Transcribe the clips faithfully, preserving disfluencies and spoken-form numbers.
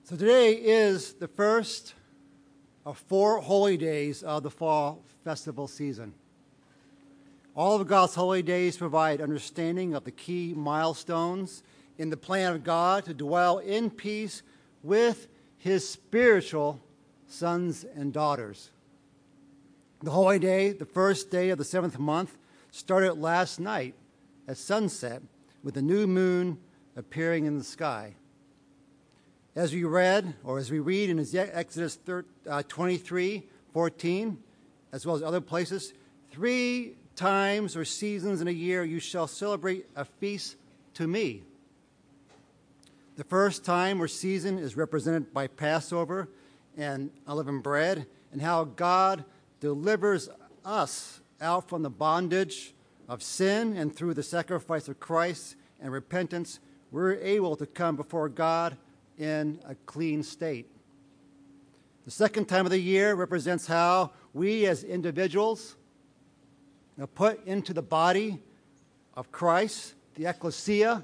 So today is the first of four holy days of the fall festival season. All of God's holy days provide understanding of the key milestones in the plan of God to dwell in peace with his spiritual sons and daughters. The holy day, the first day of the seventh month, started last night at sunset with the new moon appearing in the sky. As we read, or as we read in Exodus twenty-three fourteen, as well as other places, three times or seasons in a year you shall celebrate a feast to me. The first time or season is represented by Passover and unleavened bread, and how God delivers us out from the bondage of sin, and through the sacrifice of Christ and repentance, we're able to come before God in a clean state. The second time of the year represents how we as individuals are put into the body of Christ, the ecclesia,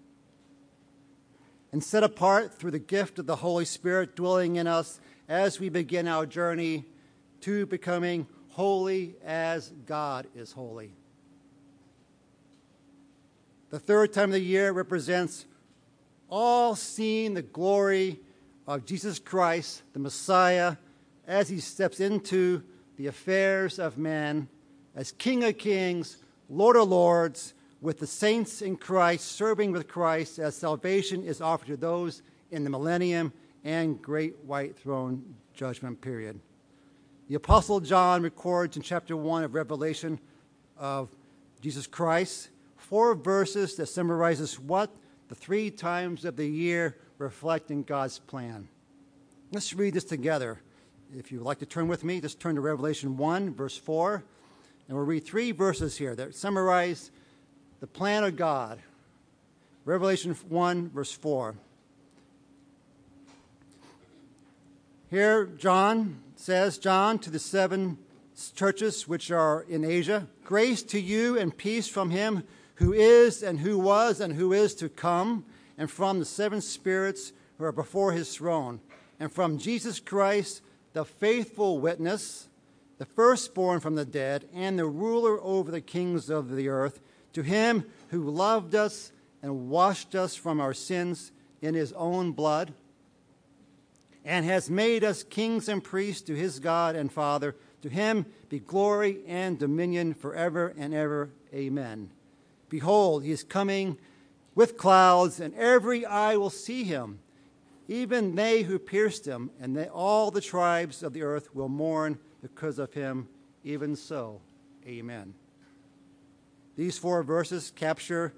and set apart through the gift of the Holy Spirit dwelling in us as we begin our journey to becoming holy as God is holy. The third time of the year represents all seeing the glory of Jesus Christ, the Messiah, as he steps into the affairs of man as King of Kings, Lord of Lords, with the saints in Christ, serving with Christ as salvation is offered to those in the millennium and great white throne judgment period. The Apostle John records in chapter one of Revelation of Jesus Christ four verses that summarizes what the three times of the year reflect in God's plan. Let's read this together. If you would like to turn with me, just turn to Revelation one, verse four. And we'll read three verses here that summarize the plan of God. Revelation one, verse four. Here, John says, John, to the seven churches which are in Asia, grace to you and peace from him who is and who was and who is to come, and from the seven spirits who are before his throne, and from Jesus Christ, the faithful witness, the firstborn from the dead, and the ruler over the kings of the earth, to him who loved us and washed us from our sins in his own blood, and has made us kings and priests to his God and Father. To him be glory and dominion forever and ever. Amen. Behold, he is coming with clouds, and every eye will see him, even they who pierced him, and they, all the tribes of the earth will mourn because of him. Even so, amen. These four verses capture,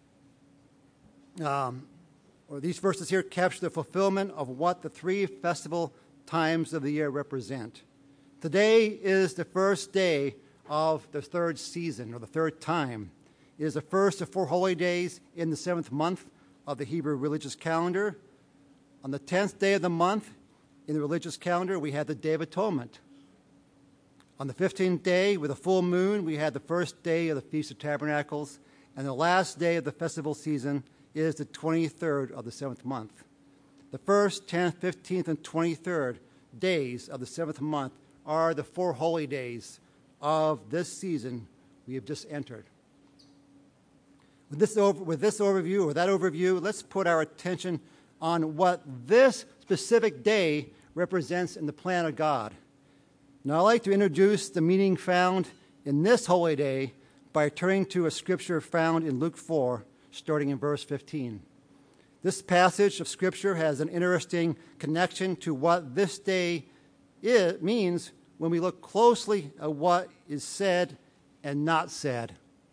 um, or these verses here capture the fulfillment of what the three festival times of the year represent. Today is the first day of the third season, or the third time. It is the first of four holy days in the seventh month of the Hebrew religious calendar. On the tenth day of the month in the religious calendar, we had the Day of Atonement. On the fifteenth day, with a full moon, we had the first day of the Feast of Tabernacles. And the last day of the festival season is the twenty-third of the seventh month. The first, tenth, fifteenth, and twenty-third days of the seventh month are the four holy days of this season we have just entered. With this, over, with this overview, or that overview, let's put our attention on what this specific day represents in the plan of God. Now, I'd like to introduce the meaning found in this holy day by turning to a scripture found in Luke four, starting in verse fifteen. This passage of scripture has an interesting connection to what this day is, means when we look closely at what is said and not said.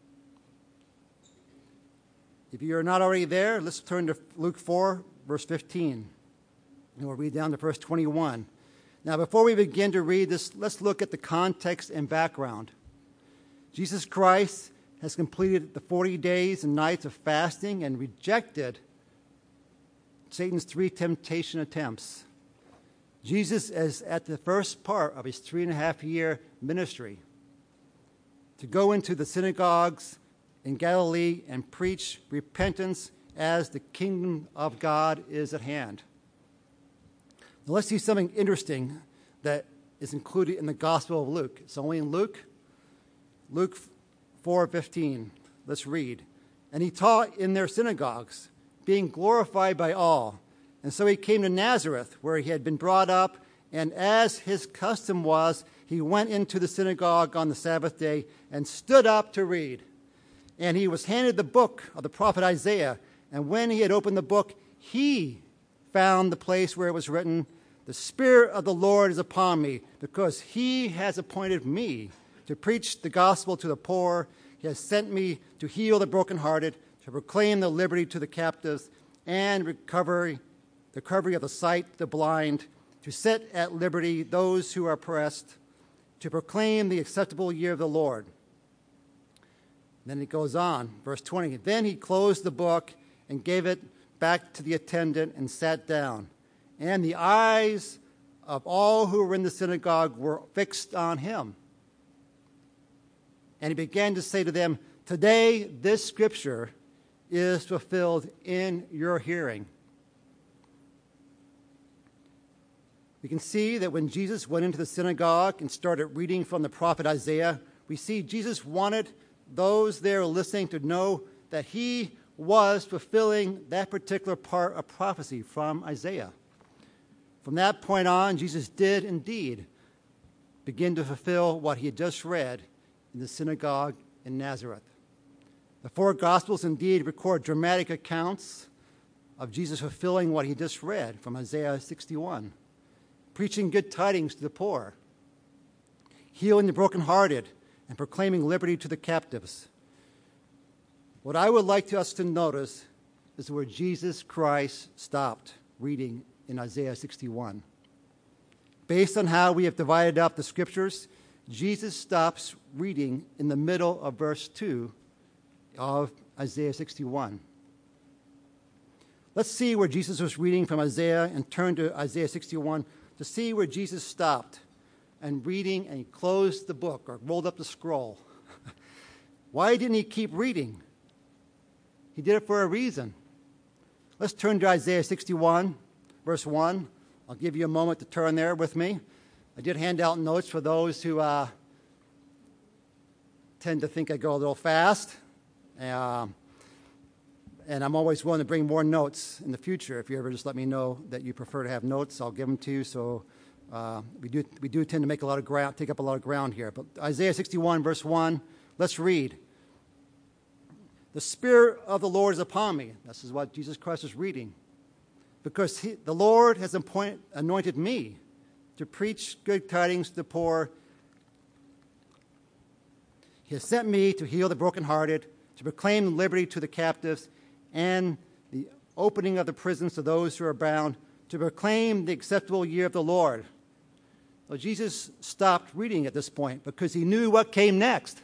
If you are not already there, let's turn to Luke four, verse fifteen. And we'll read down to verse twenty-one. Now, before we begin to read this, let's look at the context and background. Jesus Christ has completed the forty days and nights of fasting and rejected Satan's three temptation attempts. Jesus is at the first part of his three and a half year ministry to go into the synagogues in Galilee and preach repentance as the kingdom of God is at hand. Now let's see something interesting that is included in the Gospel of Luke. It's only in Luke. Luke four fifteen. Let's read. And he taught in their synagogues, being glorified by all. And so he came to Nazareth, where he had been brought up, and as his custom was, he went into the synagogue on the Sabbath day and stood up to read. And he was handed the book of the prophet Isaiah. And when he had opened the book, he found the place where it was written, "The Spirit of the Lord is upon me, because he has appointed me to preach the gospel to the poor. He has sent me to heal the brokenhearted, to proclaim the liberty to the captives, and recovery, the recovery of the sight to the blind, to set at liberty those who are oppressed, to proclaim the acceptable year of the Lord." Then it goes on, verse twenty. Then he closed the book and gave it back to the attendant and sat down. And the eyes of all who were in the synagogue were fixed on him. And he began to say to them, "Today this scripture is fulfilled in your hearing." We can see that when Jesus went into the synagogue and started reading from the prophet Isaiah, we see Jesus wanted those there listening to know that he was fulfilling that particular part of prophecy from Isaiah. From that point on, Jesus did indeed begin to fulfill what he had just read in the synagogue in Nazareth. The four Gospels indeed record dramatic accounts of Jesus fulfilling what he just read from Isaiah sixty-one, preaching good tidings to the poor, healing the brokenhearted, and proclaiming liberty to the captives. What I would like us to notice is where Jesus Christ stopped reading in Isaiah sixty-one. Based on how we have divided up the scriptures, Jesus stops reading in the middle of verse two of Isaiah sixty-one. Let's see where Jesus was reading from Isaiah and turn to Isaiah sixty-one to see where Jesus stopped and reading, and he closed the book or rolled up the scroll. Why didn't he keep reading? He did it for a reason. Let's turn to Isaiah sixty-one, verse one. I'll give you a moment to turn there with me. I did hand out notes for those who uh, tend to think I go a little fast. Uh, and I'm always willing to bring more notes in the future. If you ever just let me know that you prefer to have notes, I'll give them to you. So uh, we do we do tend to make a lot of ground, take up a lot of ground here. But Isaiah sixty-one, verse one, let's read. The Spirit of the Lord is upon me. This is what Jesus Christ is reading. Because he, the Lord has appoint, anointed me to preach good tidings to the poor. He has sent me to heal the brokenhearted, to proclaim liberty to the captives, and the opening of the prisons to those who are bound, to proclaim the acceptable year of the Lord. Well, Jesus stopped reading at this point because he knew what came next.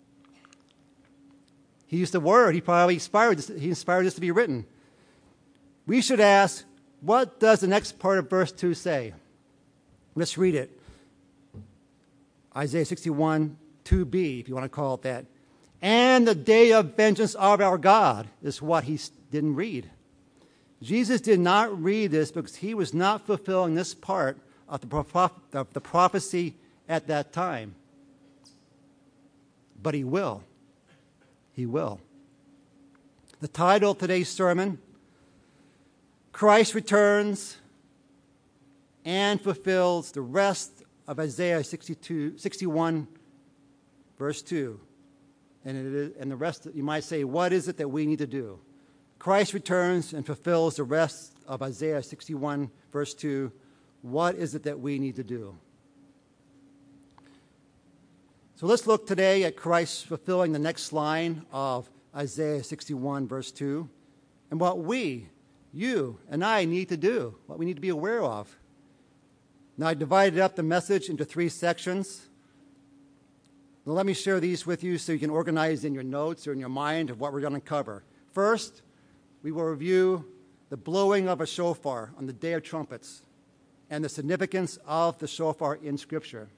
He used the word. He probably inspired this, he inspired this to be written. We should ask, what does the next part of verse two say? Let's read it. Isaiah sixty-one, two b, if you want to call it that. And the day of vengeance of our God is what he didn't read. Jesus did not read this because he was not fulfilling this part of the, of the prophecy at that time. But he will. He will. The title of today's sermon, Christ returns and fulfills the rest of Isaiah sixty-two, sixty-one, verse two. And, it is, and the rest, you might say, what is it that we need to do? Christ returns and fulfills the rest of Isaiah sixty-one, verse two. What is it that we need to do? So let's look today at Christ fulfilling the next line of Isaiah sixty-one, verse two, and what we, you, and I need to do, what we need to be aware of. Now, I divided up the message into three sections. Now, let me share these with you so you can organize in your notes or in your mind of what we're going to cover. First, we will review the blowing of a shofar on the Day of Trumpets and the significance of the shofar in Scripture.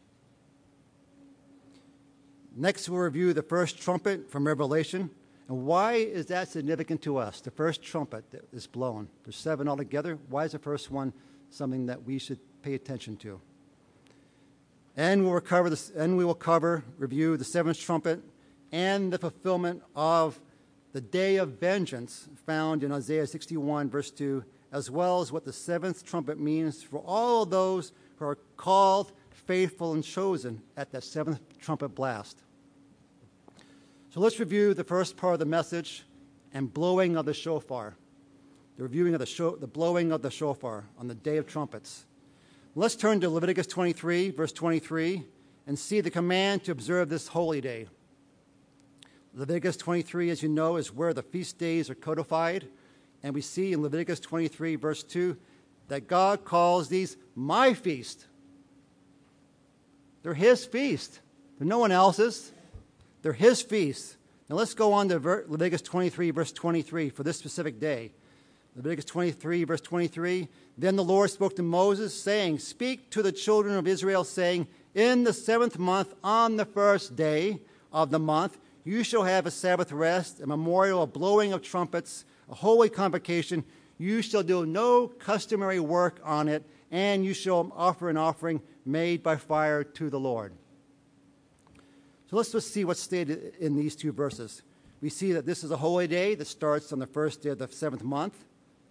Next, we'll review the first trumpet from Revelation. And why is that significant to us, the first trumpet that is blown? There's seven altogether. Why is the first one something that we should pay attention to. And we'll recover this, and we will cover, review the seventh trumpet and the fulfillment of the day of vengeance found in Isaiah sixty-one, verse two, as well as what the seventh trumpet means for all of those who are called, faithful, and chosen at that seventh trumpet blast. So let's review the first part of the message and blowing of the shofar. The reviewing of the, sho- the blowing of the shofar on the day of trumpets. Let's turn to Leviticus twenty-three, verse twenty-three, and see the command to observe this holy day. Leviticus twenty-three, as you know, is where the feast days are codified. And we see in Leviticus twenty-three, verse two, that God calls these my feast. They're his feast. They're no one else's. They're his feast. Now let's go on to Leviticus twenty-three, verse twenty-three for this specific day. Leviticus twenty-three, verse twenty-three, then the Lord spoke to Moses, saying, speak to the children of Israel, saying, in the seventh month, on the first day of the month, you shall have a Sabbath rest, a memorial, a blowing of trumpets, a holy convocation. You shall do no customary work on it, and you shall offer an offering made by fire to the Lord. So let's just see what's stated in these two verses. We see that this is a holy day that starts on the first day of the seventh month.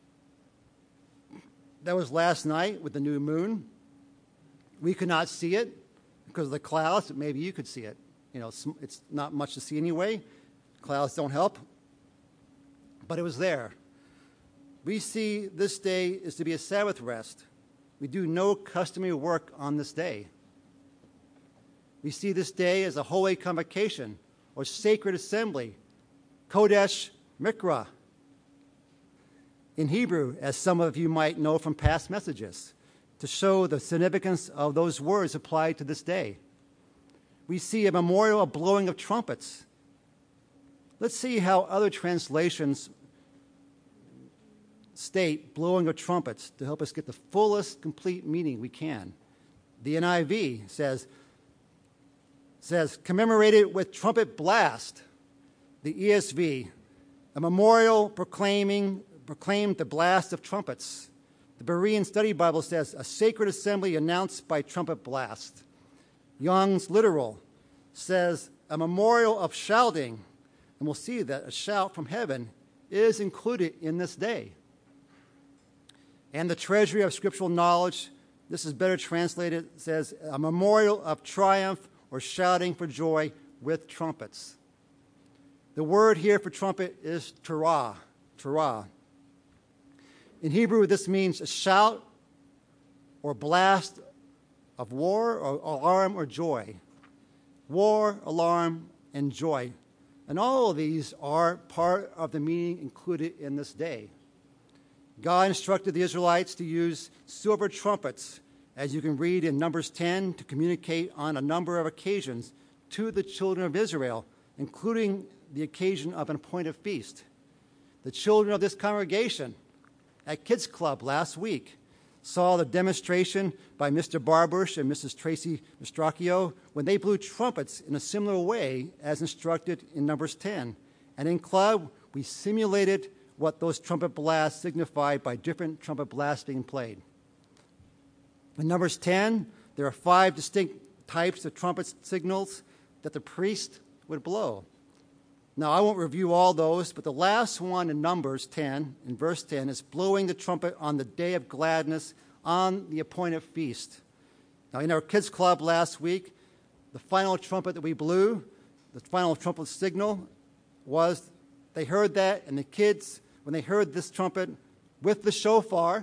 That was last night with the new moon. We could not see it because of the clouds, but maybe you could see it. You know, it's, it's not much to see anyway. Clouds don't help. But it was there. We see this day is to be a Sabbath rest. We do no customary work on this day. We see this day as a holy convocation or sacred assembly, Kodesh Mikra. In Hebrew, as some of you might know from past messages, to show the significance of those words applied to this day. We see a memorial of blowing of trumpets. Let's see how other translations state blowing of trumpets to help us get the fullest, complete meaning we can. The N I V says, says commemorated with trumpet blast. The E S V, a memorial proclaiming proclaimed the blast of trumpets. The Berean Study Bible says a sacred assembly announced by trumpet blast. Young's Literal says a memorial of shouting, and we'll see that a shout from heaven is included in this day. And the Treasury of Scriptural Knowledge, this is better translated, says a memorial of triumph or shouting for joy with trumpets. The word here for trumpet is terah, terah. In Hebrew, this means a shout or blast of war or alarm or joy. War, alarm, and joy. And all of these are part of the meaning included in this day. God instructed the Israelites to use silver trumpets, as you can read in Numbers ten, to communicate on a number of occasions to the children of Israel, including the occasion of an appointed feast. The children of this congregation at Kids Club last week saw the demonstration by Mister Barbush and Missus Tracy Mistracchio when they blew trumpets in a similar way as instructed in Numbers ten. And in club, we simulated what those trumpet blasts signified by different trumpet blasts being played. In Numbers ten, there are five distinct types of trumpet signals that the priest would blow. Now, I won't review all those, but the last one in Numbers ten, in verse ten, is blowing the trumpet on the day of gladness on the appointed feast. Now, in our kids' club last week, the final trumpet that we blew, the final trumpet signal, was they heard that, and the kids, when they heard this trumpet with the shofar,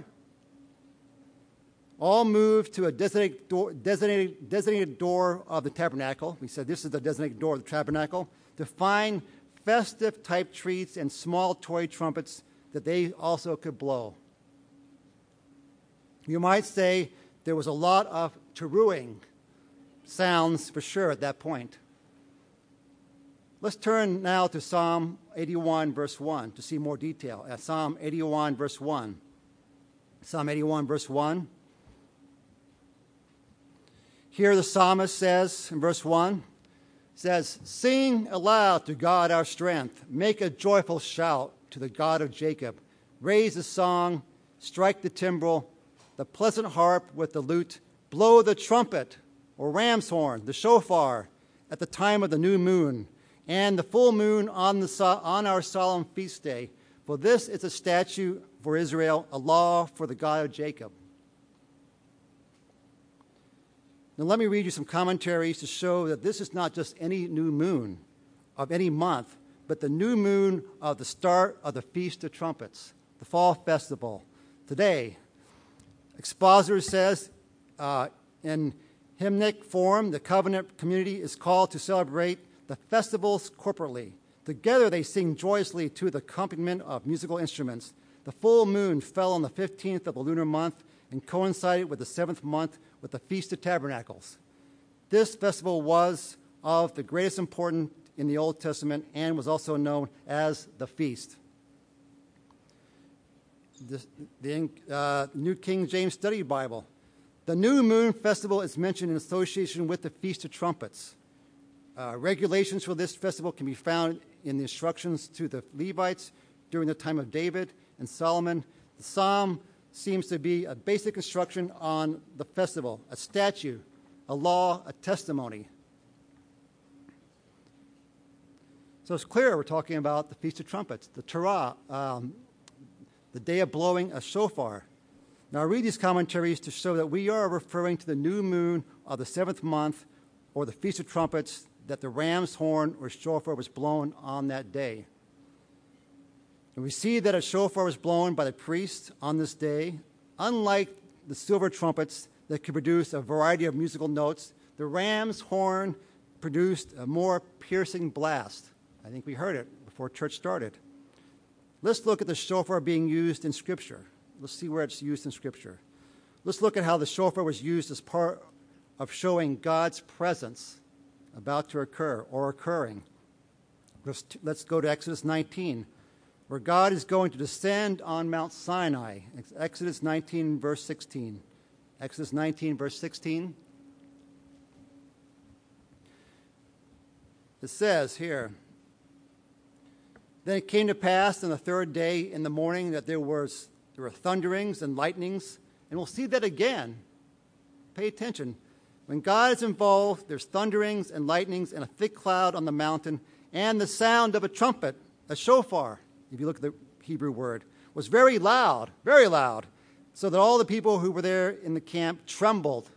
all moved to a designated door, designated, designated door of the tabernacle. We said this is the designated door of the tabernacle, to find festive type treats and small toy trumpets that they also could blow. You might say there was a lot of teruing sounds for sure at that point. Let's turn now to Psalm eighty-one, verse one, to see more detail. At Psalm eighty-one, verse one. Psalm eighty-one, verse one. Here the psalmist says in verse one, says, sing aloud to God our strength. Make a joyful shout to the God of Jacob. Raise a song, strike the timbrel, the pleasant harp with the lute, blow the trumpet, or ram's horn, the shofar, at the time of the new moon, and the full moon on, the so- on our solemn feast day. For this is a statute for Israel, a law for the God of Jacob. Now let me read you some commentaries to show that this is not just any new moon of any month, but the new moon of the start of the Feast of Trumpets, the fall festival. Today, Expositor says uh, in hymnic form, the covenant community is called to celebrate the festivals corporately. Together they sing joyously to the accompaniment of musical instruments. The full moon fell on the fifteenth of the lunar month and coincided with the seventh month with the Feast of Tabernacles. This festival was of the greatest importance in the Old Testament and was also known as the feast. The, the uh, New King James Study Bible. The New Moon Festival is mentioned in association with the Feast of Trumpets. Uh, regulations for this festival can be found in the instructions to the Levites during the time of David and Solomon. The psalm seems to be a basic instruction on the festival, a statute, a law, a testimony. So it's clear we're talking about the Feast of Trumpets, the Torah, um, the day of blowing a shofar. Now I read these commentaries to show that we are referring to the new moon of the seventh month, or the Feast of Trumpets, that the ram's horn or shofar was blown on that day. And we see that a shofar was blown by the priest on this day. Unlike the silver trumpets that could produce a variety of musical notes, the ram's horn produced a more piercing blast. I think we heard it before church started. Let's look at the shofar being used in Scripture. Let's see where it's used in Scripture. Let's look at how the shofar was used as part of showing God's presence about to occur or occurring. Let's, let's go to Exodus nineteen, where God is going to descend on Mount Sinai. Exodus nineteen, verse sixteen. Exodus nineteen, verse sixteen. It says here, "Then it came to pass on the third day in the morning that there was there were thunderings and lightnings." And we'll see that again. Pay attention. When God is involved, there's thunderings and lightnings and a thick cloud on the mountain, and the sound of a trumpet, a shofar, if you look at the Hebrew word, was very loud, very loud, so that all the people who were there in the camp trembled.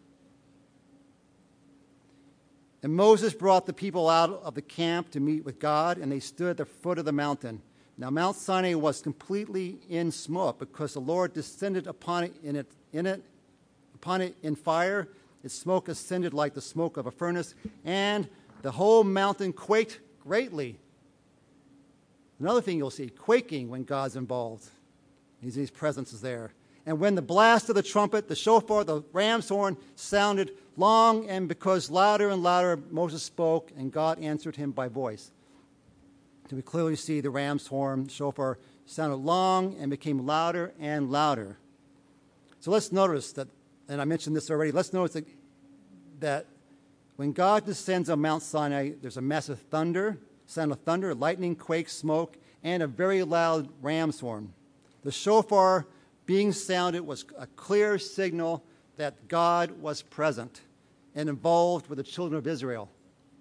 And Moses brought the people out of the camp to meet with God, and they stood at the foot of the mountain. Now Mount Sinai was completely in smoke, because the Lord descended upon it in it, in it, upon it in fire. Its smoke ascended like the smoke of a furnace, and the whole mountain quaked greatly. Another thing you'll see, quaking when God's involved. His presence is there. And when the blast of the trumpet, the shofar, the ram's horn sounded long, and because louder and louder Moses spoke, and God answered him by voice. So we clearly see the ram's horn, the shofar, sounded long and became louder and louder. So let's notice that, and I mentioned this already, let's notice that, that when God descends on Mount Sinai, there's a massive thunder, sound of thunder, lightning, quake, smoke, and a very loud ram's horn. The shofar being sounded was a clear signal that God was present and involved with the children of Israel.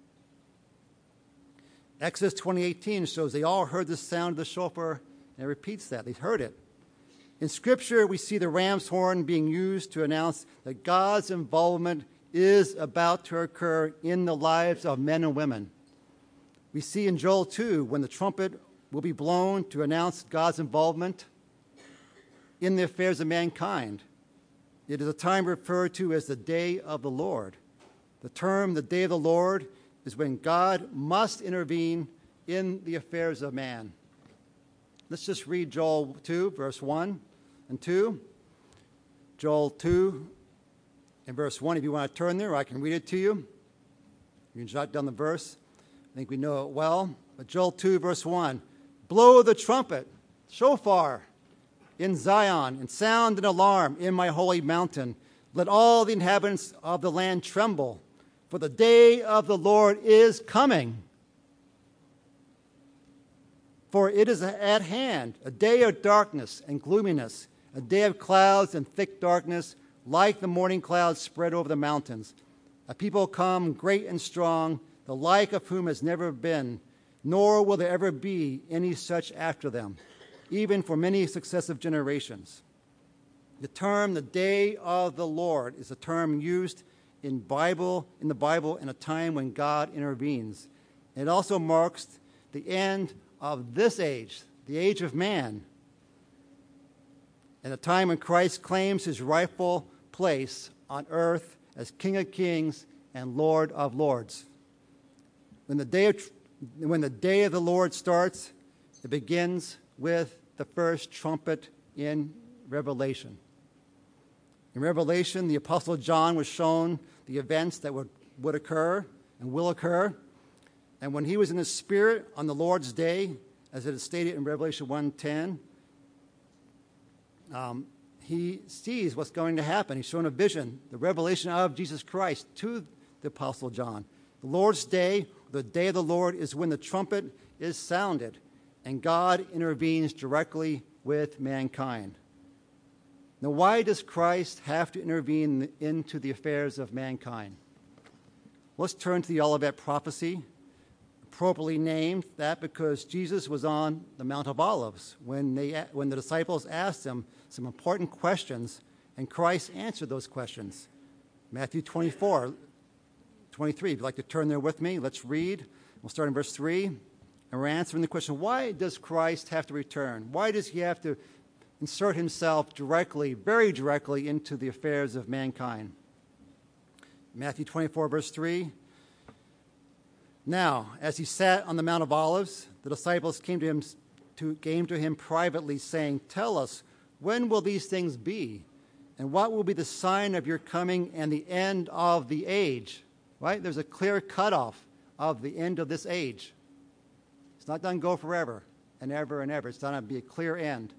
Exodus twenty eighteen shows they all heard the sound of the shofar, and it repeats that. They heard it. In Scripture, we see the ram's horn being used to announce that God's involvement is about to occur in the lives of men and women. We see in Joel two, when the trumpet will be blown to announce God's involvement in the affairs of mankind. It is a time referred to as the day of the Lord. The term, the day of the Lord, is when God must intervene in the affairs of man. Let's just read Joel two, verse one and two. Joel two and verse one, if you want to turn there, I can read it to you. You can jot down the verse. I think we know it well. But Joel two, verse one, "Blow the trumpet, shofar, in Zion, and sound an alarm in my holy mountain. Let all the inhabitants of the land tremble, for the day of the Lord is coming. For it is at hand, a day of darkness and gloominess, a day of clouds and thick darkness, like the morning clouds spread over the mountains. A people come great and strong, the like of whom has never been, nor will there ever be any such after them, even for many successive generations. The term the day of the Lord is a term used in Bible in the Bible in a time when God intervenes. It also marks the end of this age, the age of man, and a time when Christ claims his rightful place on earth as King of Kings and Lord of Lords. When the day of, when the day of the Lord starts, it begins with the first trumpet in Revelation. In Revelation, the Apostle John was shown the events that would, would occur and will occur. And when he was in the Spirit on the Lord's day, as it is stated in Revelation one ten, um, he sees what's going to happen. He's shown a vision, the revelation of Jesus Christ to the Apostle John. The Lord's day, the day of the Lord, is when the trumpet is sounded, and God intervenes directly with mankind. Now, why does Christ have to intervene into the affairs of mankind? Let's turn to the Olivet prophecy, appropriately named that because Jesus was on the Mount of Olives when, they, when the disciples asked him some important questions, and Christ answered those questions. Matthew twenty-four, twenty-three, if you'd like to turn there with me, let's read. We'll start in verse three, and we're answering the question, why does Christ have to return? Why does he have to insert himself directly, very directly, into the affairs of mankind? Matthew twenty-four, verse three. Now, as he sat on the Mount of Olives, the disciples came to him, to, came to him privately, saying, "Tell us, when will these things be? And what will be the sign of your coming and the end of the age?" Right? There's a clear cutoff of the end of this age. It's not done go forever and ever and ever. It's done to be a clear end.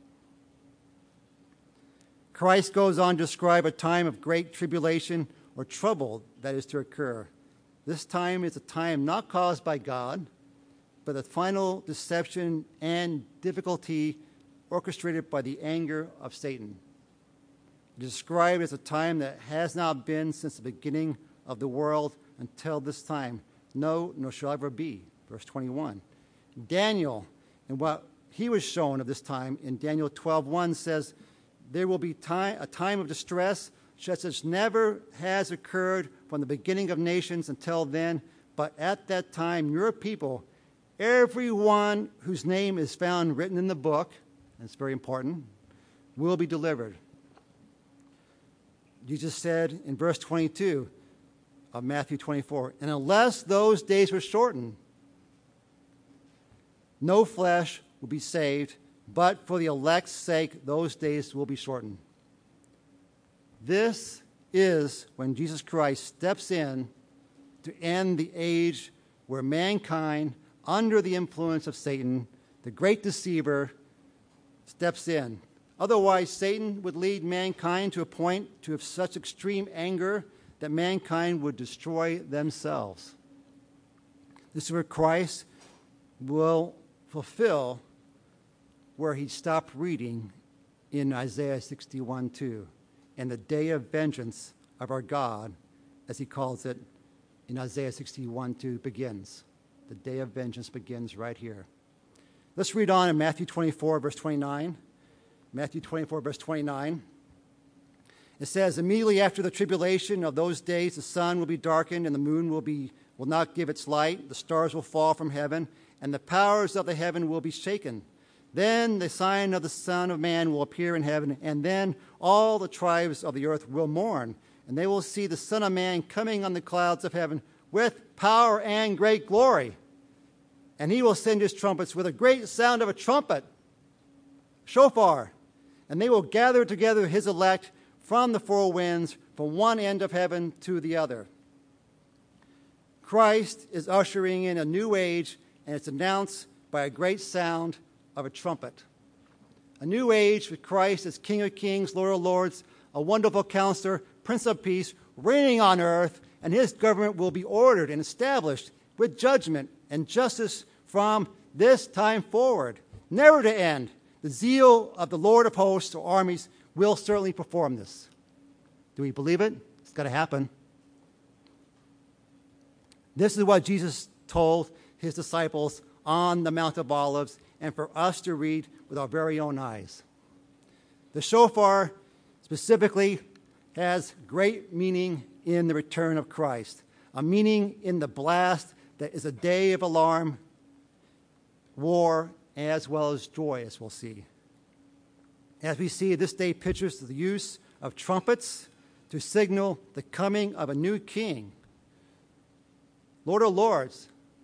Christ goes on to describe a time of great tribulation or trouble that is to occur. This time is a time not caused by God, but the final deception and difficulty orchestrated by the anger of Satan. It is described as a time that has not been since the beginning of the world until this time. No, nor shall ever be. Verse twenty-one. Daniel, and what he was shown of this time in Daniel twelve one says, there will be time, a time of distress such as never has occurred from the beginning of nations until then. But at that time, your people, everyone whose name is found written in the book, and it's very important, will be delivered. Jesus said in verse twenty-two of Matthew twenty-four, and unless those days were shortened, no flesh will be saved, but for the elect's sake, those days will be shortened. This is when Jesus Christ steps in to end the age where mankind, under the influence of Satan, the great deceiver, steps in. Otherwise, Satan would lead mankind to a point to have such extreme anger that mankind would destroy themselves. This is where Christ will fulfill where he stopped reading in Isaiah sixty-one two, and the day of vengeance of our God, as he calls it in Isaiah sixty-one two, begins. The day of vengeance begins right here. Let's read on in Matthew twenty-four, verse twenty-nine. Matthew twenty-four, verse twenty-nine. It says, immediately after the tribulation of those days, the sun will be darkened, and the moon will be will not give its light. The stars will fall from heaven, and the powers of the heaven will be shaken. Then the sign of the Son of Man will appear in heaven, and then all the tribes of the earth will mourn, and they will see the Son of Man coming on the clouds of heaven with power and great glory. And he will send his trumpets with a great sound of a trumpet, shofar, and they will gather together his elect from the four winds, from one end of heaven to the other. Christ is ushering in a new age, and it's announced by a great sound of a trumpet. A new age with Christ as King of Kings, Lord of Lords, a wonderful counselor, Prince of Peace, reigning on earth, and his government will be ordered and established with judgment and justice from this time forward, never to end. The zeal of the Lord of hosts or armies will certainly perform this. Do we believe it? It's got to happen. This is what Jesus told his disciples on the Mount of Olives, and for us to read with our very own eyes. The shofar specifically has great meaning in the return of Christ, a meaning in the blast that is a day of alarm, war, as well as joy, as we'll see. As we see, this day pictures the use of trumpets to signal the coming of a new king, Lord of Lords.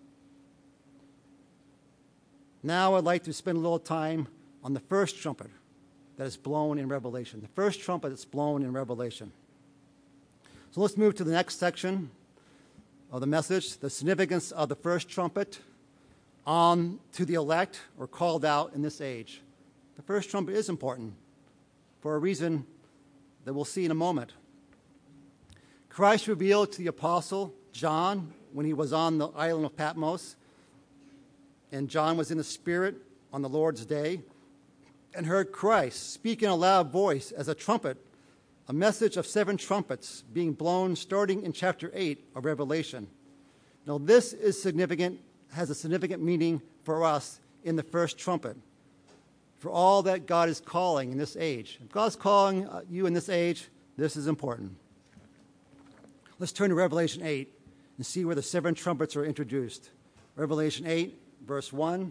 Now I'd like to spend a little time on the first trumpet that is blown in Revelation. The first trumpet that's blown in Revelation. So let's move to the next section of the message, the significance of the first trumpet on to the elect or called out in this age. The first trumpet is important for a reason that we'll see in a moment. Christ revealed to the apostle John when he was on the island of Patmos, and John was in the Spirit on the Lord's day, and heard Christ speak in a loud voice as a trumpet, a message of seven trumpets being blown starting in chapter eight of Revelation. Now this is significant, has a significant meaning for us in the first trumpet, for all that God is calling in this age. If God's calling you in this age, this is important. Let's turn to Revelation eight and see where the seven trumpets are introduced. Revelation eight, verse one.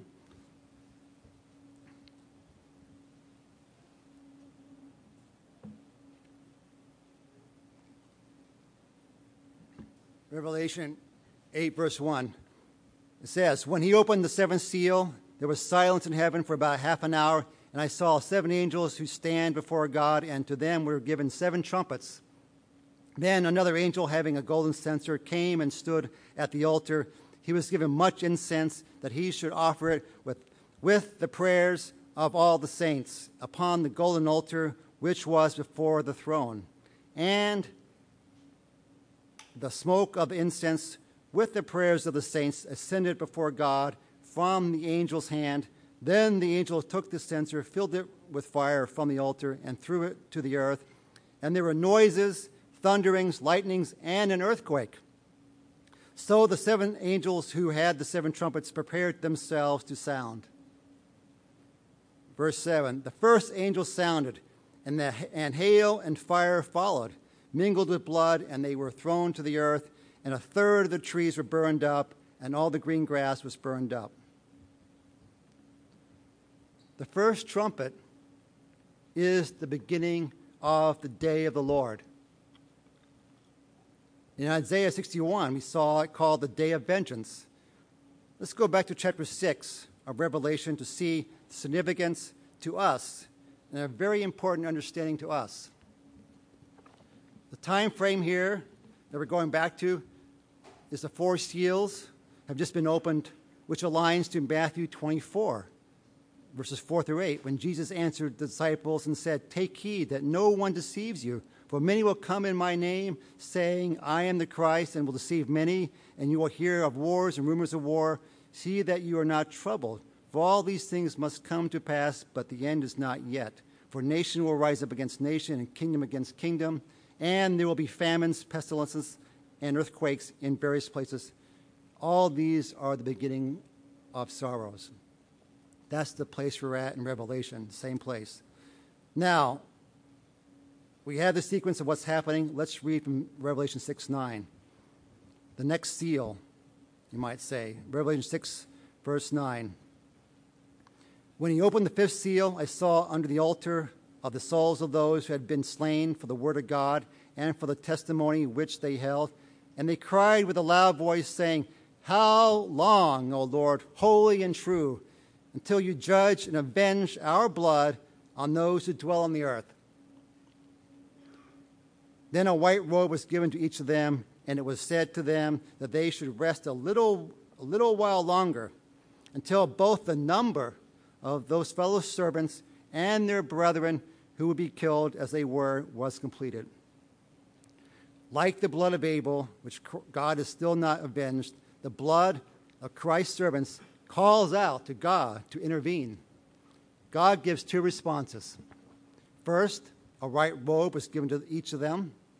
Revelation eight, verse one. It says, when he opened the seventh seal, there was silence in heaven for about half an hour, and I saw seven angels who stand before God, and to them were given seven trumpets. Then another angel, having a golden censer, came and stood at the altar. He was given much incense, that he should offer it with, with the prayers of all the saints upon the golden altar which was before the throne. And the smoke of the incense with the prayers of the saints ascended before God from the angel's hand. Then the angel took the censer, filled it with fire from the altar, and threw it to the earth. And there were noises, thunderings, lightnings, and an earthquake. So the seven angels who had the seven trumpets prepared themselves to sound. Verse seven, the first angel sounded, and, the, and hail and fire followed, mingled with blood, and they were thrown to the earth, and a third of the trees were burned up, and all the green grass was burned up. The first trumpet is the beginning of the day of the Lord. In Isaiah sixty-one, we saw it called the day of vengeance. Let's go back to chapter six of Revelation to see the significance to us and a very important understanding to us. The time frame here that we're going back to is the four seals have just been opened, which aligns to Matthew twenty-four, verses four through eight, when Jesus answered the disciples and said, take heed that no one deceives you, for many will come in my name, saying, I am the Christ, and will deceive many, and you will hear of wars and rumors of war. See that you are not troubled, for all these things must come to pass, but the end is not yet. For nation will rise up against nation, and kingdom against kingdom, and there will be famines, pestilences, and earthquakes in various places. All these are the beginning of sorrows. That's the place we're at in Revelation, same place. Now, we have the sequence of what's happening. Let's read from Revelation six nine. The next seal, you might say. Revelation six, verse nine. When he opened the fifth seal, I saw under the altar of the souls of those who had been slain for the word of God and for the testimony which they held. And they cried with a loud voice, saying, how long, O Lord, holy and true, until you judge and avenge our blood on those who dwell on the earth? Then a white robe was given to each of them, and it was said to them that they should rest a little, a little while longer, until both the number of those fellow servants and their brethren who would be killed as they were was completed. Like the blood of Abel, which God has still not avenged, the blood of Christ's servants calls out to God to intervene. God gives two responses. First, a white robe was given to each of them,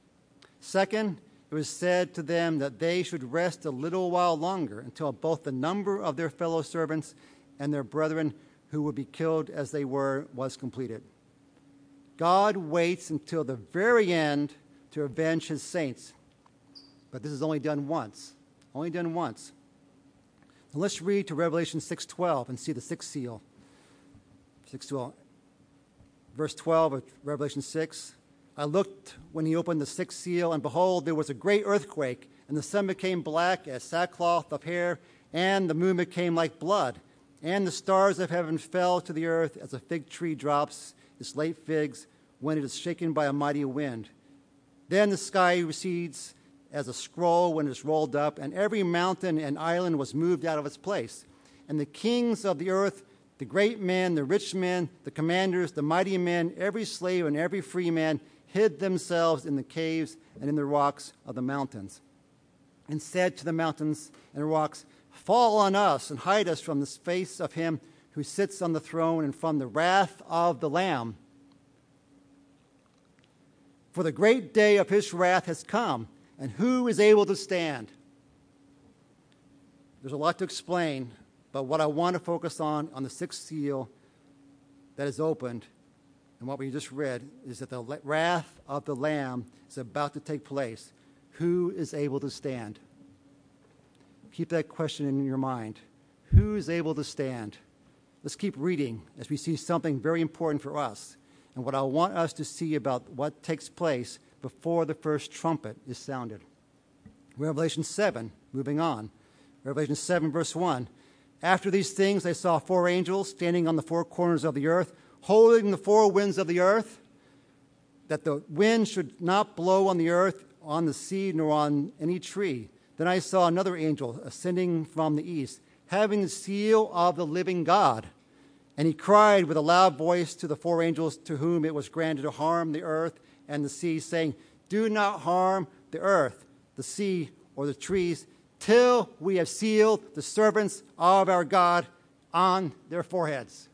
Second, it was said to them that they should rest a little while longer until both the number of their fellow servants and their brethren who would be killed as they were was completed. God waits until the very end to avenge his saints. But this is only done once. Only done once. Now let's read to Revelation six twelve and see the sixth seal. six twelve. Verse twelve of Revelation six. I looked when he opened the sixth seal, and behold, there was a great earthquake, and the sun became black as sackcloth of hair, and the moon became like blood, and the stars of heaven fell to the earth as a fig tree drops its late figs when it is shaken by a mighty wind. Then the sky recedes as a scroll when it is rolled up, and every mountain and island was moved out of its place. And the kings of the earth, the great men, the rich men, the commanders, the mighty men, every slave and every free man, hid themselves in the caves and in the rocks of the mountains, and said to the mountains and rocks, fall on us and hide us from the face of him who sits on the throne and from the wrath of the Lamb. For the great day of his wrath has come, and who is able to stand? There's a lot to explain, but what I want to focus on, on the sixth seal that is opened, and what we just read, is that the wrath of the Lamb is about to take place. Who is able to stand? Keep that question in your mind. Who is able to stand? Let's keep reading as we see something very important for us, and what I want us to see about what takes place before the first trumpet is sounded. Revelation seven, moving on. Revelation seven, verse one. After these things I saw four angels standing on the four corners of the earth, holding the four winds of the earth, that the wind should not blow on the earth, on the sea, nor on any tree. Then I saw another angel ascending from the east, having the seal of the living God. And he cried with a loud voice to the four angels to whom it was granted to harm the earth and the sea, saying, do not harm the earth, the sea, or the trees, till we have sealed the servants of our God on their foreheads.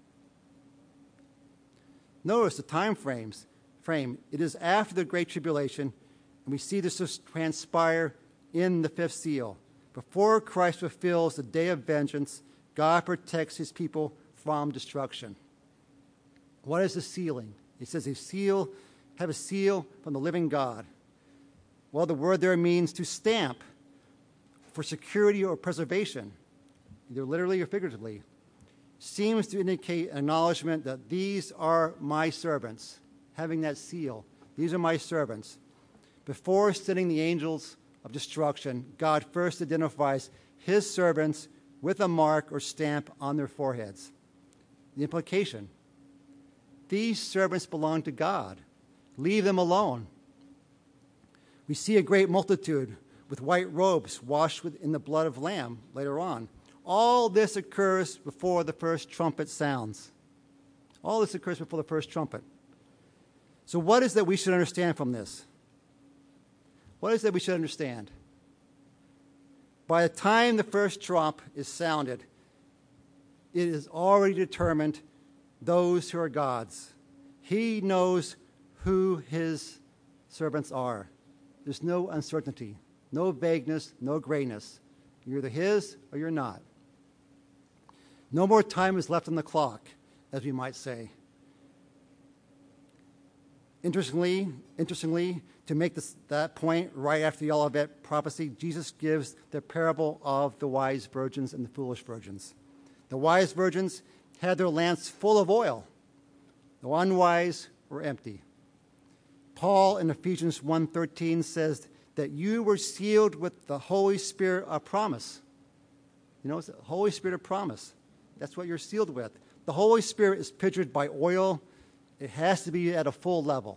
Notice the time frames. Frame. It is after the Great Tribulation, and we see this transpire in the fifth seal. Before Christ fulfills the day of vengeance, God protects his people from destruction. What is the sealing? He says a seal, have a seal from the living God. Well, the word there means to stamp for security or preservation, either literally or figuratively. Seems to indicate acknowledgement that these are my servants, having that seal. These are my servants. Before sending the angels of destruction, God first identifies his servants with a mark or stamp on their foreheads. The implication, these servants belong to God. Leave them alone. We see a great multitude with white robes washed in the blood of lamb later on. All this occurs before the first trumpet sounds. All this occurs before the first trumpet. So what is that we should understand from this? What is that we should understand? By the time the first trump is sounded, it is already determined those who are God's. He knows who his servants are. There's no uncertainty, no vagueness, no grayness. You're either his or you're not. No more time is left on the clock, as we might say. Interestingly, interestingly, to make this, that point right after the Olivet prophecy, Jesus gives the parable of the wise virgins and the foolish virgins. The wise virgins had their lamps full of oil. The unwise were empty. Paul in Ephesians one thirteen says that you were sealed with the Holy Spirit of promise. You know, it's the Holy Spirit of promise. That's what you're sealed with. The Holy Spirit is pictured by oil. It has to be at a full level.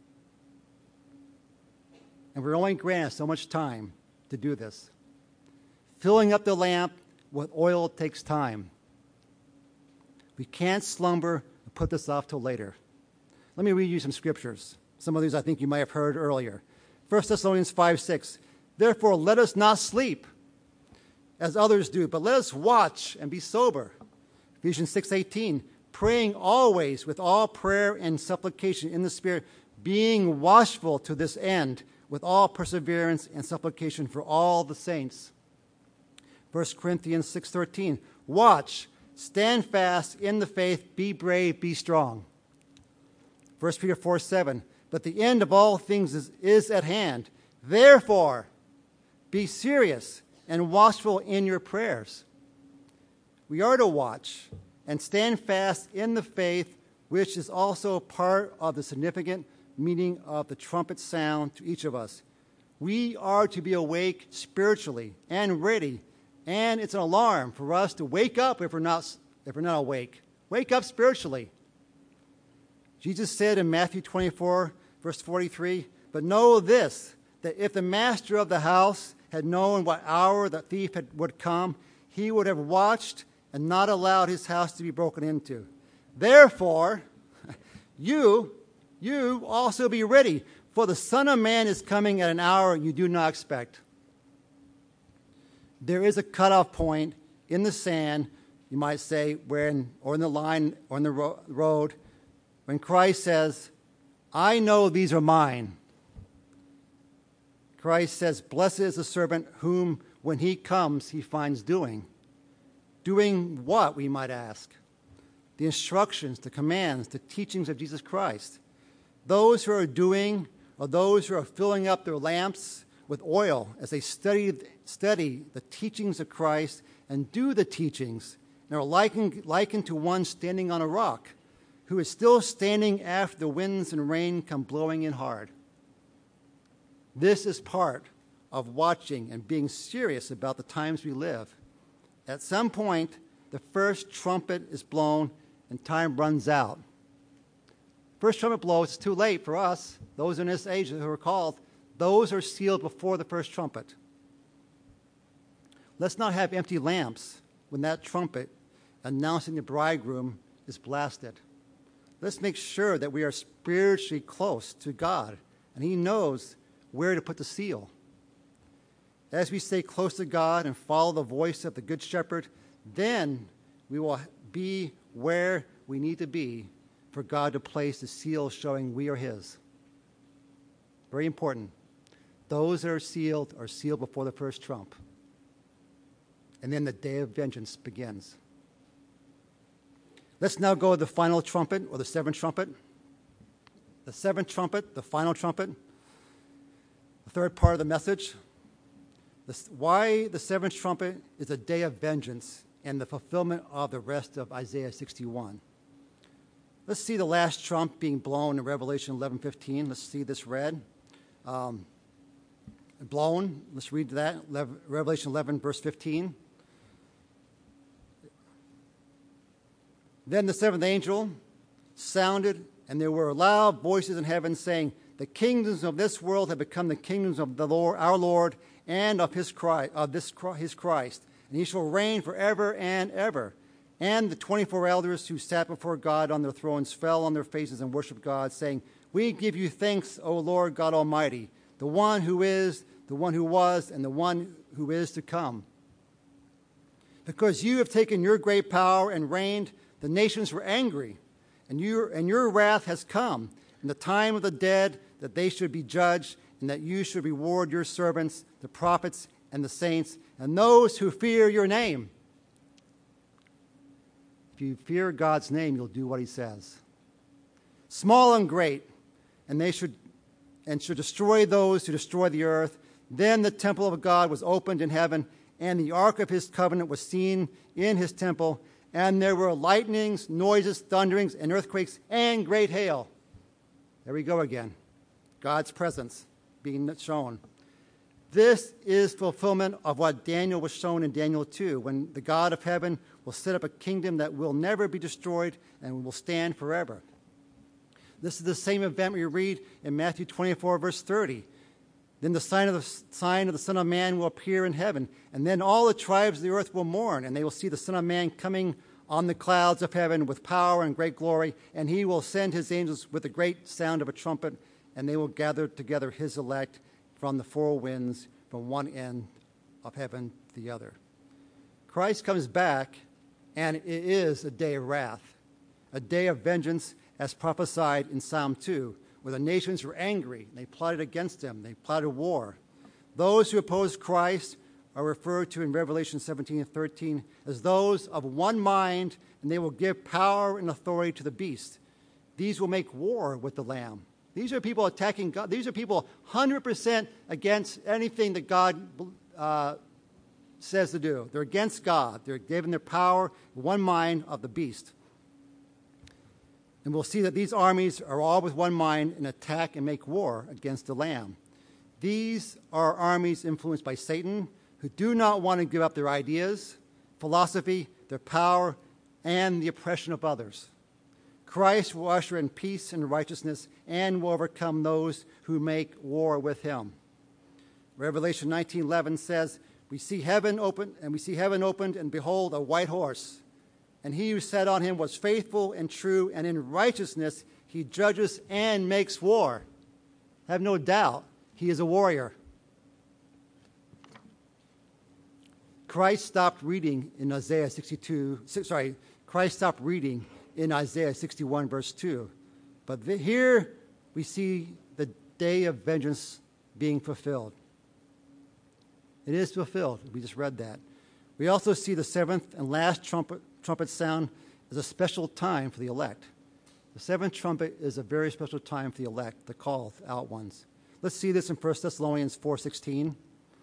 And we're only granted so much time to do this. Filling up the lamp with oil takes time. We can't slumber and put this off till later. Let me read you some scriptures. Some of these I think you might have heard earlier. First Thessalonians five six. Therefore, let us not sleep as others do, but let us watch and be sober. Ephesians six eighteen. Praying always with all prayer and supplication in the Spirit, being watchful to this end with all perseverance and supplication for all the saints. First Corinthians six thirteen, watch, stand fast in the faith, be brave, be strong. First Peter four seven, but the end of all things is, is at hand. Therefore, be serious and watchful in your prayers. We are to watch and stand fast in the faith, which is also part of the significant meaning of the trumpet sound to each of us. We are to be awake spiritually and ready, and it's an alarm for us to wake up if we're not, if we're not awake. Wake up spiritually. Jesus said in Matthew twenty-four, verse forty-three, but know this, that if the master of the house had known what hour the thief had, would come, he would have watched and not allowed his house to be broken into. Therefore, you, you also be ready, for the Son of Man is coming at an hour you do not expect. There is a cutoff point in the sand, you might say, when, or in the line, or in the ro- road, when Christ says, I know these are mine. Christ says, blessed is the servant whom, when he comes, he finds doing. Doing what, we might ask? The instructions, the commands, the teachings of Jesus Christ. Those who are doing, or those who are filling up their lamps with oil as they study, study the teachings of Christ and do the teachings, and are likened, likened to one standing on a rock, who is still standing after the winds and rain come blowing in hard. This is part of watching and being serious about the times we live. At some point, the first trumpet is blown and time runs out. First trumpet blows, it's too late for us, those in this age who are called. Those are sealed before the first trumpet. Let's not have empty lamps when that trumpet announcing the bridegroom is blasted. Let's make sure that we are spiritually close to God, and he knows where to put the seal. As we stay close to God and follow the voice of the Good Shepherd, then we will be where we need to be for God to place the seal showing we are his. Very important. Those that are sealed are sealed before the first trump. And then the day of vengeance begins. Let's now go to the final trumpet, or the seventh trumpet. The seventh trumpet, the final trumpet, the third part of the message. This, why the seventh trumpet is a day of vengeance and the fulfillment of the rest of Isaiah sixty-one. Let's see the last trump being blown in Revelation eleven fifteen. Let's see this read. Um, blown, let's read that, Revelation eleven, verse fifteen. Then the seventh angel sounded, and there were loud voices in heaven saying, the kingdoms of this world have become the kingdoms of the Lord, our Lord, and of his Christ, of this his Christ, and he shall reign forever and ever. And the twenty-four elders who sat before God on their thrones fell on their faces and worshiped God, saying, we give you thanks, O Lord God Almighty, the one who is, the one who was, and the one who is to come. Because you have taken your great power and reigned, the nations were angry, and your, and your wrath has come, in the time of the dead, that they should be judged, and that you should reward your servants, the prophets and the saints, and those who fear your name. If you fear God's name, you'll do what he says. Small and great, and they should and should destroy those who destroy the earth. Then the temple of God was opened in heaven, and the ark of his covenant was seen in his temple, and there were lightnings, noises, thunderings, and earthquakes, and great hail. There we go again. God's presence being shown. This is fulfillment of what Daniel was shown in Daniel two, when the God of heaven will set up a kingdom that will never be destroyed and will stand forever. This is the same event we read in Matthew twenty-four, verse thirty. Then the sign of the sign of the Son of Man will appear in heaven, and then all the tribes of the earth will mourn, and they will see the Son of Man coming on the clouds of heaven with power and great glory, and he will send his angels with a great sound of a trumpet, and they will gather together his elect from the four winds, from one end of heaven to the other. Christ comes back, and it is a day of wrath, a day of vengeance, as prophesied in Psalm two, where the nations were angry. They plotted against him. They plotted war. Those who oppose Christ are referred to in Revelation seventeen and thirteen as those of one mind, and they will give power and authority to the beast. These will make war with the Lamb. These are people attacking God. These are people one hundred percent against anything that God uh, says to do. They're against God. They're given their power, one mind of the beast. And we'll see that these armies are all with one mind and attack and make war against the Lamb. These are armies influenced by Satan, who do not want to give up their ideas, philosophy, their power, and the oppression of others. Christ will usher in peace and righteousness and will overcome those who make war with him. Revelation nineteen eleven says, We see heaven open, and we see heaven opened, and behold, a white horse. And he who sat on him was faithful and true, and in righteousness he judges and makes war. Have no doubt, he is a warrior. Christ stopped reading in Isaiah sixty-two, sorry, Christ stopped reading in Isaiah sixty-one, verse two. But the, here we see the day of vengeance being fulfilled. It is fulfilled. We just read that. We also see the seventh and last trumpet, trumpet sound as a special time for the elect. The seventh trumpet is a very special time for the elect, the called out ones. Let's see this in First Thessalonians four sixteen.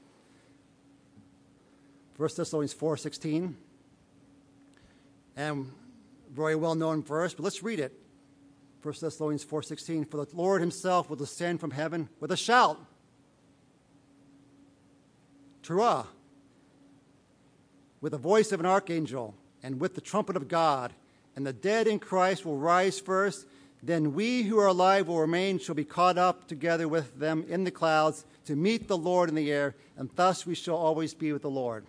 First Thessalonians four sixteen. And very well-known verse, but let's read it. First Thessalonians four sixteen. For the Lord himself will descend from heaven with a shout. Teruah. With the voice of an archangel and with the trumpet of God. And the dead in Christ will rise first. Then we who are alive will remain, shall be caught up together with them in the clouds to meet the Lord in the air, and thus we shall always be with the Lord.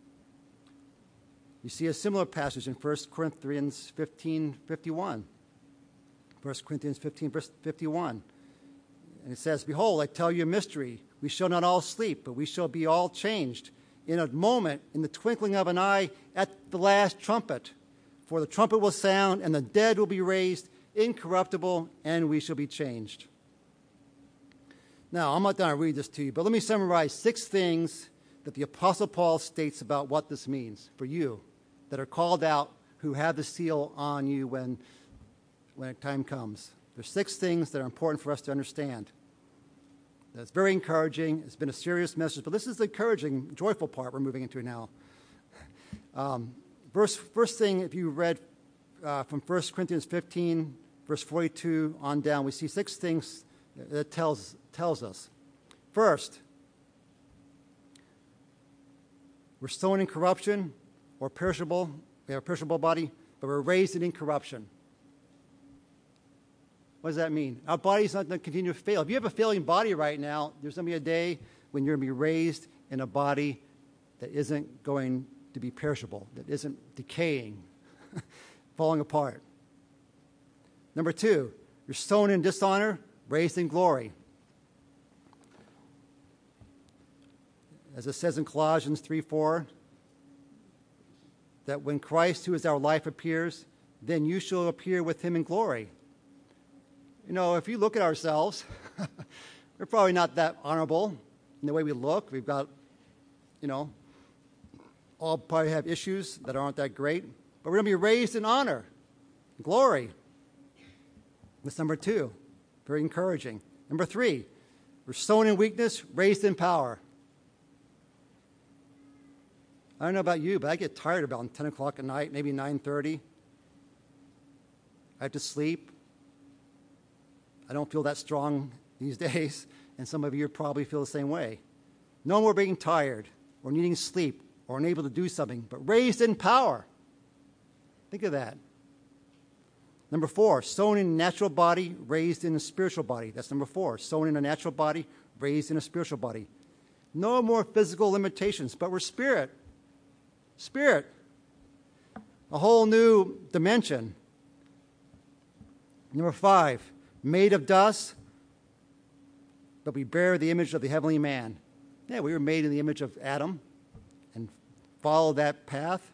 You see a similar passage in First Corinthians fifteen fifty-one. First Corinthians fifteen, verse fifty-one. And it says, Behold, I tell you a mystery. We shall not all sleep, but we shall be all changed in a moment, in the twinkling of an eye, at the last trumpet. For the trumpet will sound, and the dead will be raised, incorruptible, and we shall be changed. Now, I'm not going to read this to you, but let me summarize six things that the Apostle Paul states about what this means for you that are called out, who have the seal on you when, when time comes. There's six things that are important for us to understand. That's very encouraging. It's been a serious message, but this is the encouraging, joyful part we're moving into now. Um, verse, first thing, if you read uh, from First Corinthians fifteen, verse forty-two on down, we see six things that tells, tells us. First, we're sown in corruption or perishable. We have a perishable body, but we're raised in incorruption. What does that mean? Our body's not going to continue to fail. If you have a failing body right now, there's going to be a day when you're going to be raised in a body that isn't going to be perishable, that isn't decaying, falling apart. Number two, you're sown in dishonor, raised in glory. As it says in Colossians three four, that when Christ, who is our life, appears, then you shall appear with him in glory. You know, if you look at ourselves, we're probably not that honorable in the way we look. We've got, you know, all probably have issues that aren't that great. But we're going to be raised in honor, glory. That's number two. Very encouraging. Number three, we're sown in weakness, raised in power. I don't know about you, but I get tired about ten o'clock at night, maybe nine thirty. I have to sleep. I don't feel that strong these days, and some of you probably feel the same way. No more being tired or needing sleep or unable to do something, but raised in power. Think of that. Number four, sown in a natural body, raised in a spiritual body. That's number four. Sown in a natural body, raised in a spiritual body. No more physical limitations, but we're spirit. Spirit. A whole new dimension. Number five, made of dust, but we bear the image of the heavenly man. Yeah, we were made in the image of Adam and follow that path,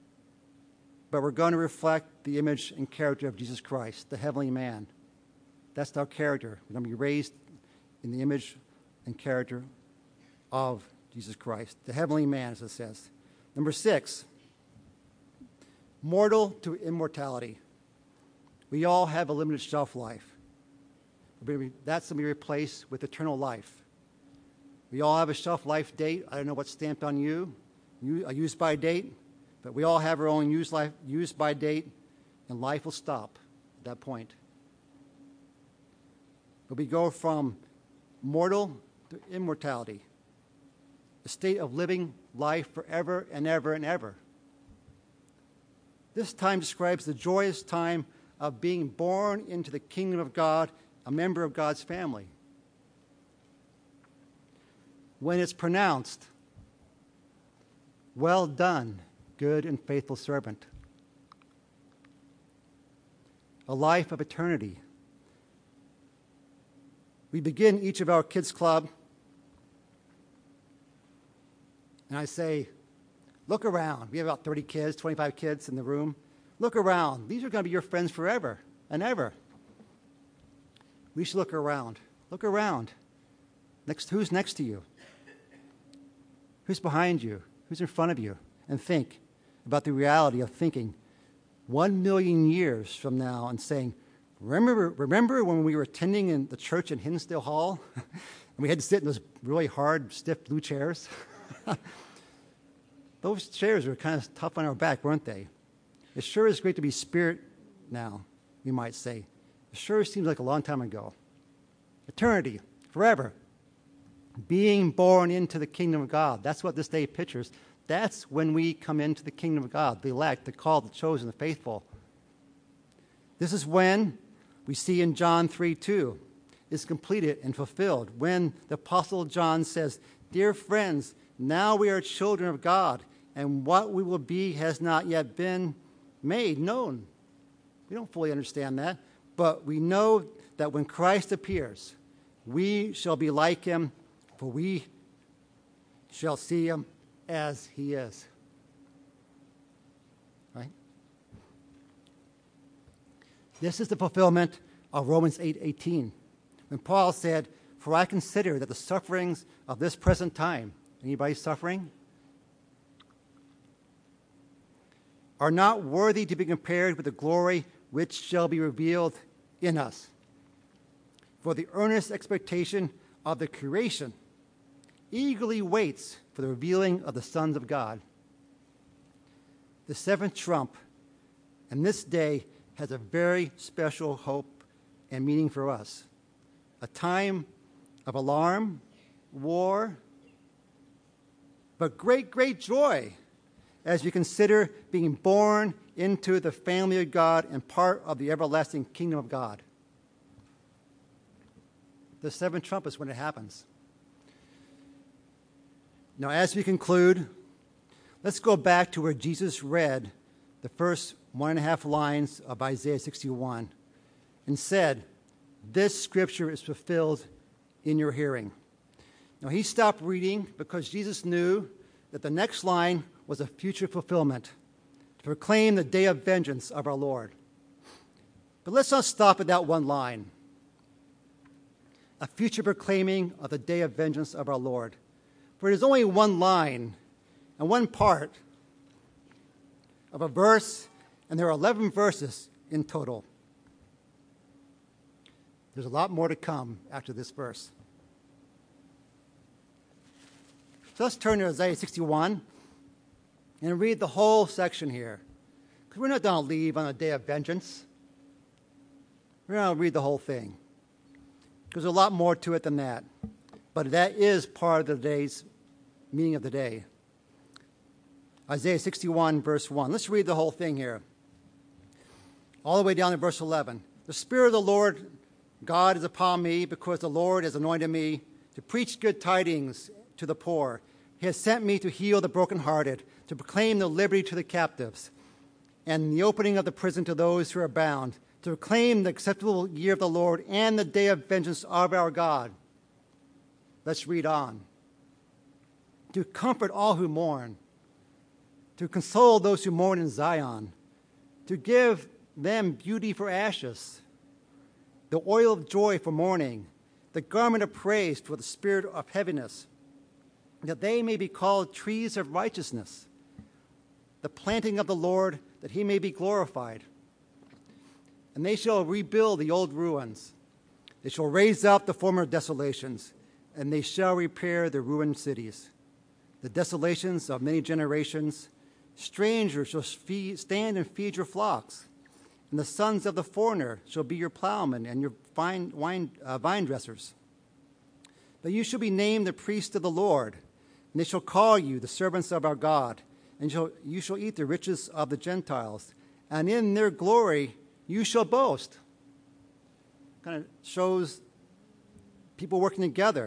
but we're going to reflect the image and character of Jesus Christ, the heavenly man. That's our character. We're going to be raised in the image and character of Jesus Christ, the heavenly man, as it says. Number six, mortal to immortality. We all have a limited shelf life. That's going to be replaced with eternal life. We all have a shelf life date. I don't know what's stamped on you, a use by date, but we all have our own use, life, use by date, and life will stop at that point. But we go from mortal to immortality, a state of living life forever and ever and ever. This time describes the joyous time of being born into the kingdom of God, a member of God's family. When it's pronounced, "Well done, good and faithful servant," a life of eternity. We begin each of our kids' club, and I say, look around. We have about thirty kids, twenty-five kids in the room. Look around. These are going to be your friends forever and ever. We should look around. Look around. Next, who's next to you? Who's behind you? Who's in front of you? And think about the reality of thinking one million years from now and saying, remember, remember when we were attending in the church in Hinsdale Hall? And we had to sit in those really hard, stiff blue chairs? Those chairs were kind of tough on our back, weren't they? It sure is great to be spirit now, you might say. It sure seems like a long time ago. Eternity, forever. Being born into the kingdom of God. That's what this day pictures. That's when we come into the kingdom of God, the elect, the called, the chosen, the faithful. This is when we see in John three two is completed and fulfilled. When the Apostle John says, "Dear friends, now we are children of God, and what we will be has not yet been made known." We don't fully understand that, but we know that when Christ appears, we shall be like him, for we shall see him as he is. Right? This is the fulfillment of Romans eight eighteen, when Paul said, "For I consider that the sufferings of this present time," anybody suffering? "are not worthy to be compared with the glory which shall be revealed in us. For the earnest expectation of the creation eagerly waits for the revealing of the sons of God." The seventh trump, and this day has a very special hope and meaning for us. A time of alarm, war, but great, great joy as we consider being born into the family of God and part of the everlasting kingdom of God. The seventh trump is when it happens. Now, as we conclude, let's go back to where Jesus read the first one and a half lines of Isaiah sixty-one and said, "This scripture is fulfilled in your hearing." Now, he stopped reading because Jesus knew that the next line was a future fulfillment to proclaim the day of vengeance of our Lord. But let's not stop at that one line. A future proclaiming of the day of vengeance of our Lord. For it is only one line and one part of a verse, and there are eleven verses in total. There's a lot more to come after this verse. So let's turn to Isaiah sixty-one and read the whole section here. Because we're not going to leave on a day of vengeance. We're going to read the whole thing. There's a lot more to it than that. But that is part of the day's meaning of the day. Isaiah sixty-one, verse one. Let's read the whole thing here. All the way down to verse eleven. "The Spirit of the Lord God is upon me, because the Lord has anointed me to preach good tidings to the poor. He has sent me to heal the brokenhearted, to proclaim the liberty to the captives, and the opening of the prison to those who are bound, to proclaim the acceptable year of the Lord and the day of vengeance of our God." Let's read on. "To comfort all who mourn, to console those who mourn in Zion, to give them beauty for ashes, the oil of joy for mourning, the garment of praise for the spirit of heaviness, that they may be called trees of righteousness, the planting of the Lord, that he may be glorified. And they shall rebuild the old ruins. They shall raise up the former desolations, and they shall repair the ruined cities. The desolations of many generations, strangers shall feed, stand and feed your flocks, and the sons of the foreigner shall be your plowmen and your vine, wine, uh, vine dressers. But you shall be named the priests of the Lord, and they shall call you the servants of our God, and shall, you shall eat the riches of the Gentiles, and in their glory you shall boast. Kind of shows people working together.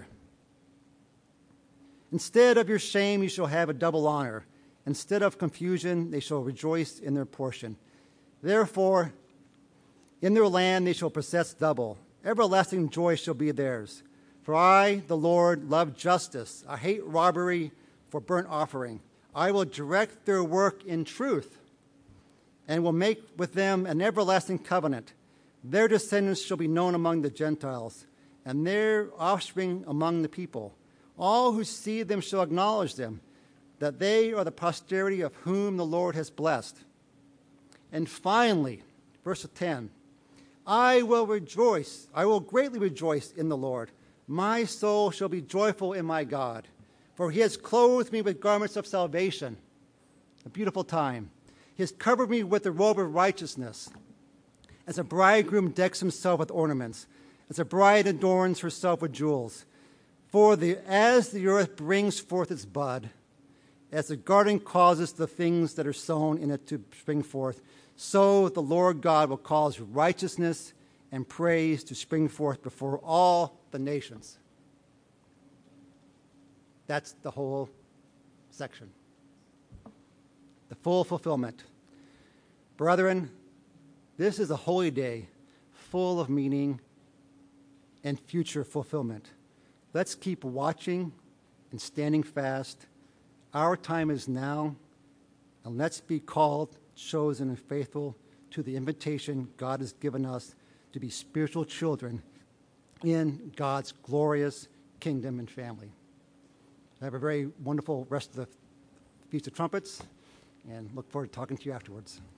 Instead of your shame, you shall have a double honor. Instead of confusion, they shall rejoice in their portion. Therefore, in their land they shall possess double. Everlasting joy shall be theirs. For I, the Lord, love justice. I hate robbery for burnt offering. I will direct their work in truth and will make with them an everlasting covenant. Their descendants shall be known among the Gentiles, and their offspring among the people. All who see them shall acknowledge them, that they are the posterity of whom the Lord has blessed. And finally, verse ten, I will rejoice, I will greatly rejoice in the Lord. My soul shall be joyful in my God, for he has clothed me with garments of salvation. A beautiful time. He has covered me with the robe of righteousness. As a bridegroom decks himself with ornaments, as a bride adorns herself with jewels. For the, as the earth brings forth its bud, as the garden causes the things that are sown in it to spring forth, so the Lord God will cause righteousness and praise to spring forth before all the nations. That's the whole section. The full fulfillment. Brethren, this is a holy day full of meaning and future fulfillment. Let's keep watching and standing fast. Our time is now, and let's be called, chosen, and faithful to the invitation God has given us to be spiritual children in God's glorious kingdom and family. Have a very wonderful rest of the Feast of Trumpets, and look forward to talking to you afterwards.